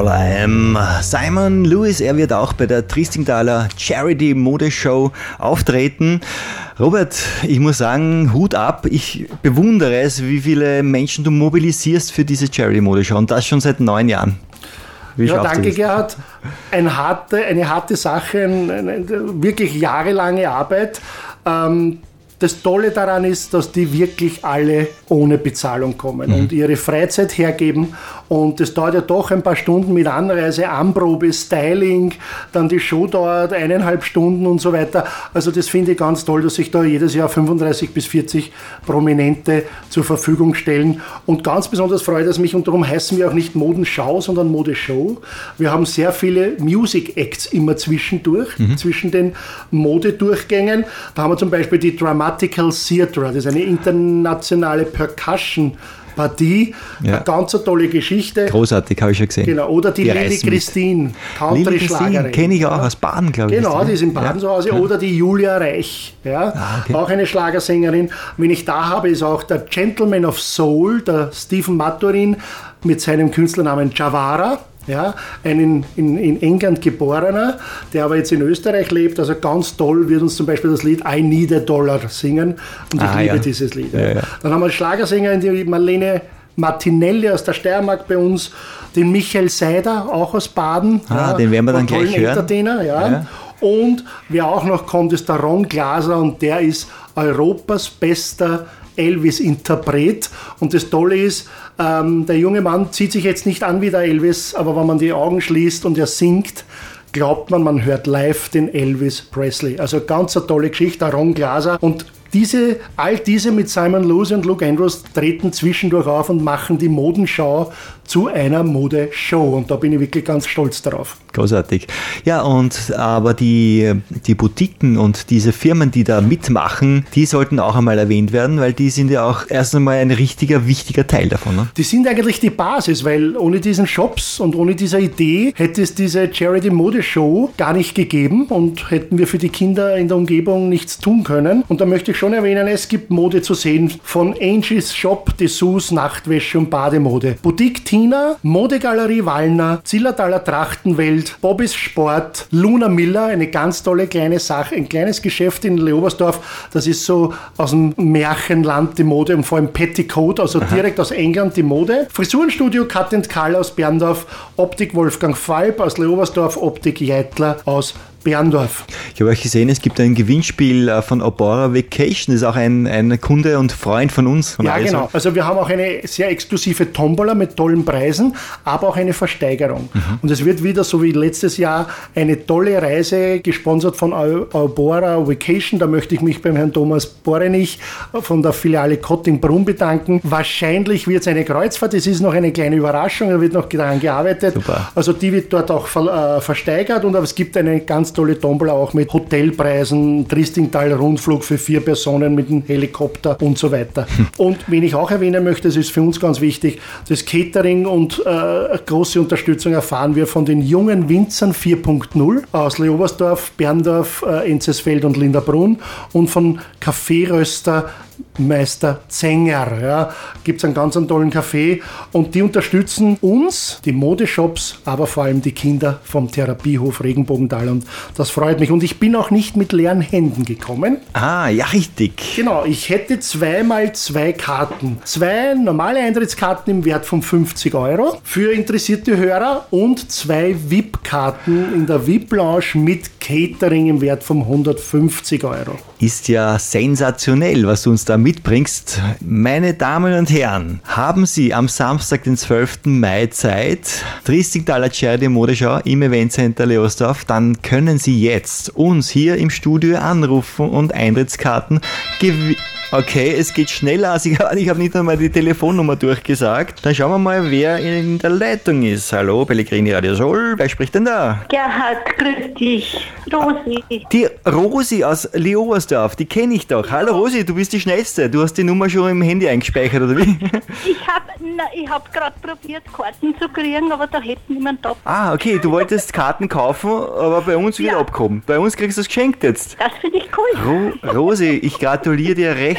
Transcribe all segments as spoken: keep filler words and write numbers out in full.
All I Am. Simon Lewis, er wird auch bei der Triestingtaler Charity Modeshow auftreten. Robert, ich muss sagen, Hut ab. Ich bewundere es, wie viele Menschen du mobilisierst für diese Charity Modeshow und das schon seit neun Jahren. Wie ja, danke Gerhard. Ein harte, eine harte Sache, eine, eine wirklich jahrelange Arbeit. Ähm, Das Tolle daran ist, dass die wirklich alle ohne Bezahlung kommen mhm. und ihre Freizeit hergeben. Und das dauert ja doch ein paar Stunden mit Anreise, Anprobe, Styling, dann die Show dauert eineinhalb Stunden und so weiter. Also das finde ich ganz toll, dass sich da jedes Jahr fünfunddreißig bis vierzig Prominente zur Verfügung stellen. Und ganz besonders freut es mich, und darum heißen wir auch nicht Modenschau, sondern Modeshow. Wir haben sehr viele Music Acts immer zwischendurch, mhm. zwischen den Modedurchgängen. Da haben wir zum Beispiel die Dramatical Theatre, das ist eine internationale Percussion-Partie, ja. Eine ganz tolle Geschichte. Großartig, habe ich schon gesehen. Genau, oder die, die Lili Christine, Country-Schlagerin. Kenne ich auch aus Baden, glaube ich. Genau, die ist in Baden ja. zu Hause. Ja. Oder die Julia Reich, ja, ah, okay. auch eine Schlagersängerin. Wenn ich da habe, ist auch der Gentleman of Soul, der Stephen Maturin, mit seinem Künstlernamen Javara. Ja, ein in, in, in England geborener, der aber jetzt in Österreich lebt, also ganz toll wird uns zum Beispiel das Lied I Need a Dollar singen und ich ah, liebe ja. dieses Lied. Ja. Ja, ja. Dann haben wir eine Schlagersängerin, die Marlene Martinelli aus der Steiermark bei uns, den Michael Seider, auch aus Baden. Ah, ja, den werden wir dann gleich hören. Entertainer, ja. Ja. Und wer auch noch kommt, ist der Ron Glaser und der ist Europas bester Elvis-Interpret. Und das Tolle ist, ähm, der junge Mann zieht sich jetzt nicht an wie der Elvis, aber wenn man die Augen schließt und er singt, glaubt man, man hört live den Elvis Presley. Also ganz eine tolle Geschichte, der Ron Glaser. Und diese, all diese mit Simon Lewis und Luke Andrews treten zwischendurch auf und machen die Modenschau zu einer Modeshow. Und da bin ich wirklich ganz stolz darauf. Großartig. Ja, und aber die, die Boutiquen und diese Firmen, die da mitmachen, die sollten auch einmal erwähnt werden, weil die sind ja auch erst einmal ein richtiger, wichtiger Teil davon. Ne? Die sind eigentlich die Basis, weil ohne diesen Shops und ohne diese Idee hätte es diese Charity Modeshow gar nicht gegeben und hätten wir für die Kinder in der Umgebung nichts tun können. Und da möchte ich schon erwähnen, es gibt Mode zu sehen von Angie's Shop, Dessous, Nachtwäsche und Bademode. Boutique Tina, Modegalerie Wallner, Zillertaler Trachtenwelt, Bobbys Sport, Luna Miller, eine ganz tolle kleine Sache, ein kleines Geschäft in Leobersdorf, das ist so aus dem Märchenland die Mode und vor allem Petticoat, also Aha. direkt aus England die Mode. Frisurenstudio Cut and Call aus Berndorf, Optik Wolfgang Falb aus Leobersdorf, Optik Jeitler aus Berndorf. Ich habe euch gesehen, es gibt ein Gewinnspiel von Obora Vacation. Das ist auch ein, ein Kunde und Freund von uns. Von ja, also. Genau. Also wir haben auch eine sehr exklusive Tombola mit tollen Preisen, aber auch eine Versteigerung. Mhm. Und es wird wieder, so wie letztes Jahr, eine tolle Reise gesponsert von Obora Vacation. Da möchte ich mich beim Herrn Thomas Borenich von der Filiale Kottingbrunn bedanken. Wahrscheinlich wird es eine Kreuzfahrt. Es ist noch eine kleine Überraschung. Da wird noch daran gearbeitet. Super. Also die wird dort auch ver, äh, versteigert. Und es gibt eine ganz tolle Tombola auch mit Hotelpreisen, Triestingtal-Rundflug für vier Personen mit einem Helikopter und so weiter. Und wen ich auch erwähnen möchte, das ist für uns ganz wichtig, das Catering und äh, große Unterstützung erfahren wir von den jungen Winzern vier Punkt null aus Leobersdorf, Berndorf, äh, Enzesfeld und Linderbrunn und von Kaffeeröster Meister Zenger. Ja, gibt es einen ganz einen tollen Kaffee und die unterstützen uns, die Modeshops, aber vor allem die Kinder vom Therapiehof Regenbogental und das freut mich. Und ich bin auch nicht mit leeren Händen gekommen. Ah, ja, richtig. Genau, ich hätte zweimal zwei Karten. Zwei normale Eintrittskarten im Wert von fünfzig Euro für interessierte Hörer und zwei V I P-Karten in der V I P-Lounge mit Catering im Wert von hundertfünfzig Euro. Ist ja sensationell, was du uns da mitbringst. Meine Damen und Herren, haben Sie am Samstag, den zwölften Mai Zeit, Triestingtaler Charity Modeschau im Eventcenter Leosdorf, dann können Sie jetzt uns hier im Studio anrufen und Eintrittskarten gewinnen. Okay, es geht schneller als ich, ich habe nicht einmal die Telefonnummer durchgesagt. Dann schauen wir mal, wer in der Leitung ist. Hallo, Pellegrini Radio Sol, wer spricht denn da? Gerhard, grüß dich. Rosi. Die Rosi aus Leobersdorf, die kenne ich doch. Hallo Rosi, du bist die Schnellste. Du hast die Nummer schon im Handy eingespeichert, oder wie? Ich habe ich hab gerade probiert, Karten zu kriegen, aber da hätte niemand da. Ah, okay, du wolltest Karten kaufen, aber bei uns wieder ja. abgehoben. Bei uns kriegst du es geschenkt jetzt. Das finde ich cool. Ro- Rosi, ich gratuliere dir recht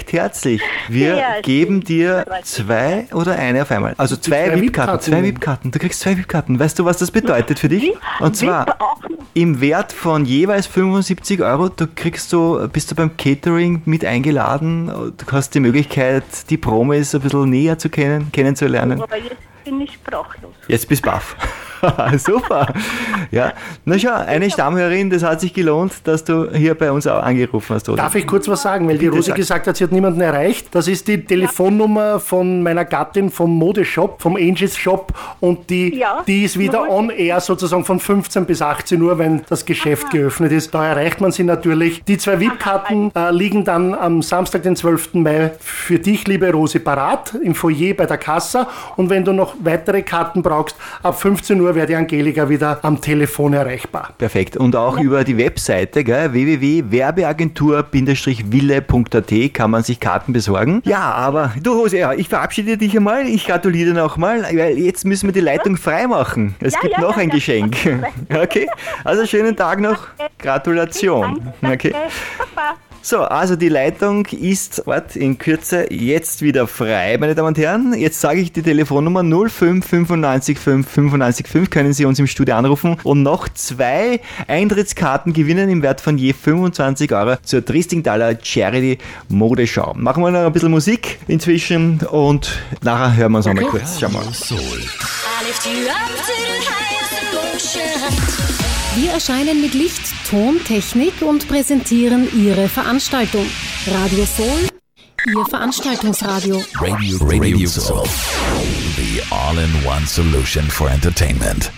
recht herzlich. Wir Ja, geben dir weiß ich. zwei oder eine auf einmal. Also zwei zwei V I P-Karten. VIP-Karten. Zwei V I P-Karten. Du kriegst zwei V I P-Karten. Weißt du, was das bedeutet für dich? Und zwar V I P auch noch. im Wert von jeweils fünfundsiebzig Euro. Du kriegst du, bist du beim Catering mit eingeladen. Du hast die Möglichkeit, die Promis ein bisschen näher zu kennen, kennenzulernen. Aber jetzt bin ich sprachlos. Jetzt bist du baff. Super. Ja. Na schau, eine Stammhörerin, das hat sich gelohnt, dass du hier bei uns auch angerufen hast, oder? Darf ich kurz was sagen, weil die Bitte Rosi sag. gesagt hat, sie hat niemanden erreicht. Das ist die Telefonnummer von meiner Gattin vom Modeshop, vom Angels Shop und die, Ja. die ist wieder on air sozusagen von fünfzehn bis achtzehn Uhr, wenn das Geschäft geöffnet ist. Da erreicht man sie natürlich. Die zwei V I P-Karten äh, liegen dann am Samstag, den zwölften Mai für dich, liebe Rosi, parat im Foyer bei der Kassa. Und wenn du noch weitere Karten brauchst, ab fünfzehn Uhr wäre die Angelika wieder am Telefon erreichbar. Perfekt. Und auch über die Webseite, gell, w w w punkt werbeagentur wille punkt a t kann man sich Karten besorgen. Ja, aber du Rosi, ja, ich verabschiede dich einmal. Ich gratuliere noch mal, weil jetzt müssen wir die Leitung frei machen. Es Ja, gibt ja, noch ja, ein ja. Geschenk. Okay, also schönen Tag noch. Gratulation. Okay. Papa. So, also die Leitung ist wart, in Kürze jetzt wieder frei, meine Damen und Herren. Jetzt sage ich die Telefonnummer null fünf fünfundneunzig fünf fünfundneunzig fünf, können Sie uns im Studio anrufen und noch zwei Eintrittskarten gewinnen im Wert von je fünfundzwanzig Euro zur Triestingtaler Charity Modeschau. Machen wir noch ein bisschen Musik inzwischen und nachher hören wir uns nochmal kurz. Schau mal. I lift you up to the highest emotion. Wir erscheinen mit Licht, Ton, Technik und präsentieren Ihre Veranstaltung. Radio Soul, Ihr Veranstaltungsradio. Radio, Radio Soul. The all-in-one solution for entertainment.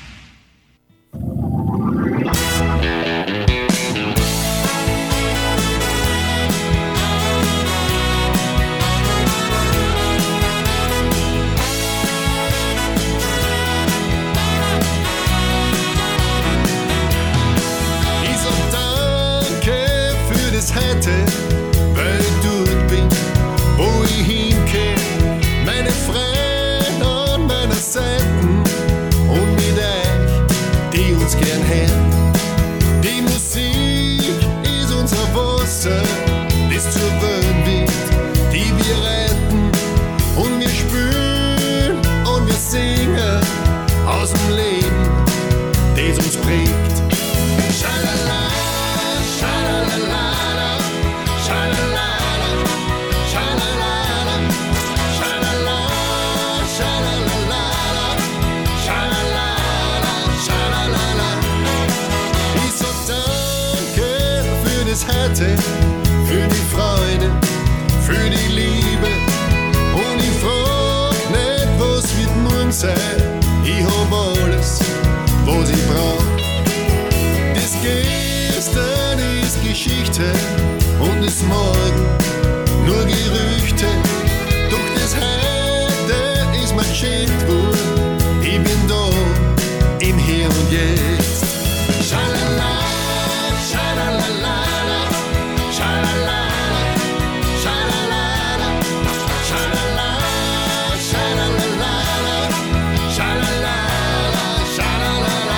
Ich sag danke für das heute, weil ich dort bin, wo ich hinkomme. Meine Freunde an meiner Seite und mit euch, die uns gern hören. Die Musik ist unser Wasser, das zur Welt wird, die wir retten. Und wir spüren und wir singen aus dem Leben, das uns prägt. Schalala, schalalala, schalalala, schalalala, schalalala, schalalala, schalalala, schalalala. Ich sag danke für das heute, für die Freude, für die Liebe. Und ich frag nicht, was wird morgen sein. Ich hab alles, was ich brauch. Das Gestern ist Geschichte und das Morgen nur Gerüchte. Doch das Heute ist mein geschenkt worden. Ich bin da im Hier und Jetzt. Schalala, schalalala, schalala, schalalala, schalala, schalalala, schalala, schalalala.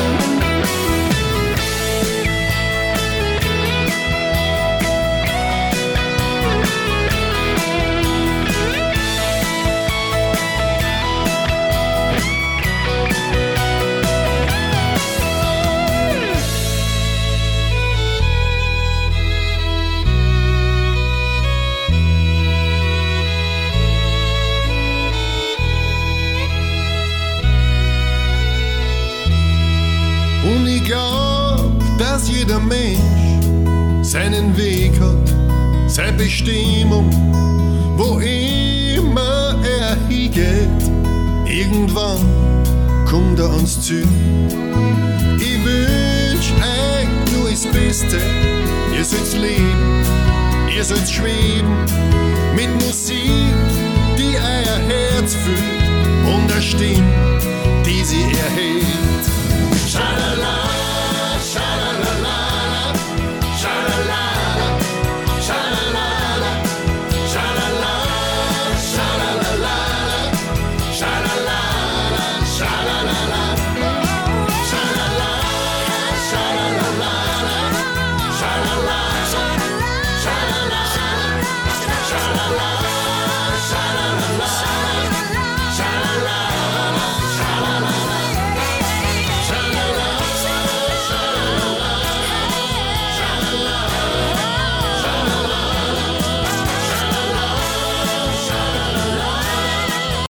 Und ich glaub, dass jeder Mensch seinen Weg hat, seine Bestimmung, wo immer er hingeht. Irgendwann kommt er ans Ziel. Ich wünsch euch nur das Beste. Ihr sollt's leben, ihr sollt's schweben mit Musik, die euer Herz füllt und eine Stimme,